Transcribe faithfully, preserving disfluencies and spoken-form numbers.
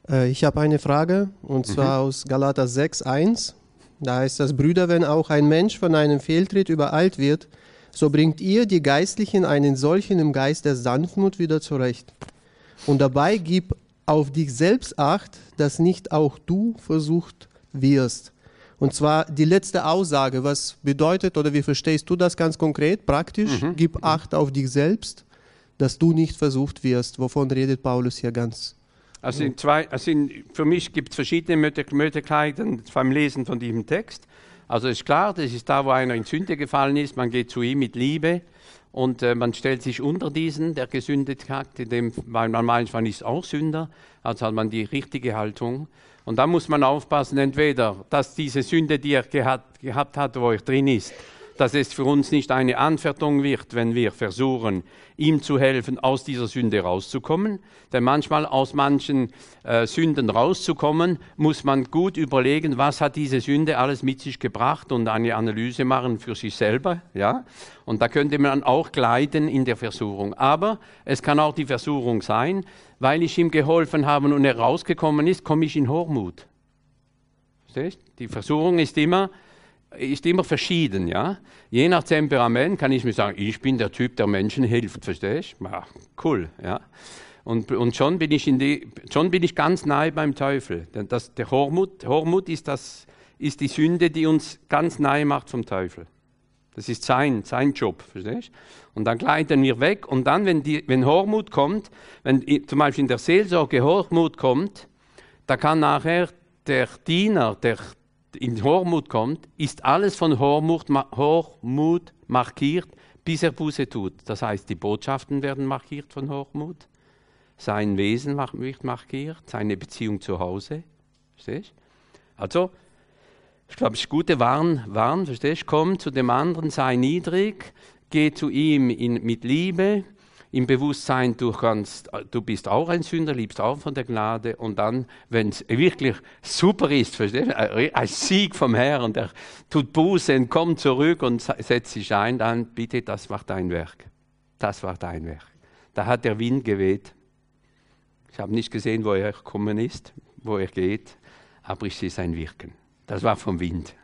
Äh, ich habe eine Frage, und zwar mhm. aus Galater sechs, eins. Da heißt das: Brüder, wenn auch ein Mensch von einem Fehltritt übereilt wird, so bringt ihr, die Geistlichen, einen solchen im Geist der Sanftmut wieder zurecht. Und dabei gib auf dich selbst Acht, dass nicht auch du versucht wirst. Und zwar die letzte Aussage, was bedeutet oder wie verstehst du das ganz konkret, praktisch? Mhm. Gib Acht auf dich selbst, dass du nicht versucht wirst. Wovon redet Paulus hier ganz? Also, in zwei, also in, für mich gibt es verschiedene Möglichkeiten beim Lesen von diesem Text. Also ist klar, das ist da, wo einer in Sünde gefallen ist, man geht zu ihm mit Liebe und äh, man stellt sich unter diesen, der gesündigt hat, in dem, weil man meint, man ist auch Sünder, also hat man die richtige Haltung. Und da muss man aufpassen, entweder, dass diese Sünde, die er gehabt, gehabt hat, wo er drin ist, dass es für uns nicht eine Anfechtung wird, wenn wir versuchen, ihm zu helfen, aus dieser Sünde rauszukommen. Denn manchmal aus manchen äh, Sünden rauszukommen, muss man gut überlegen, was hat diese Sünde alles mit sich gebracht und eine Analyse machen für sich selber. Ja? Und da könnte man auch gleiten in der Versuchung. Aber es kann auch die Versuchung sein, weil ich ihm geholfen habe und er rausgekommen ist, komme ich in Hochmut. Verstehst? Die Versuchung ist immer... ist immer verschieden, ja. Je nach Temperament kann ich mir sagen, ich bin der Typ, der Menschen hilft, verstehst du? Ja, cool, ja. Und, und schon bin ich in die, schon bin ich ganz nahe beim Teufel. Denn das, der Hochmut, Hochmut ist das, ist die Sünde, die uns ganz nahe macht vom Teufel. Das ist sein, sein Job, verstehst du? Und dann gleiten wir weg. Und dann, wenn die, wenn Hochmut kommt, wenn zum Beispiel in der Seelsorge Hochmut kommt, da kann nachher der Diener, der in Hochmut kommt, ist alles von Hochmut, Hochmut markiert, bis er Buße tut. Das heißt, die Botschaften werden markiert von Hochmut, sein Wesen wird markiert, seine Beziehung zu Hause. Verstehst du? Also, ich glaube, es ist gute Warn, Warn, verstehst du? Komm zu dem anderen, sei niedrig, geh zu ihm in, mit Liebe, im Bewusstsein, du, kannst, du bist auch ein Sünder, liebst auch von der Gnade. Und dann, wenn es wirklich super ist, verstehst du, ein Sieg vom Herrn, der tut Buße und kommt zurück und setzt sich ein, dann bitte, das war dein Werk. Das war dein Werk. Da hat der Wind geweht. Ich habe nicht gesehen, wo er gekommen ist, wo er geht, aber ich sehe sein Wirken. Das war vom Wind.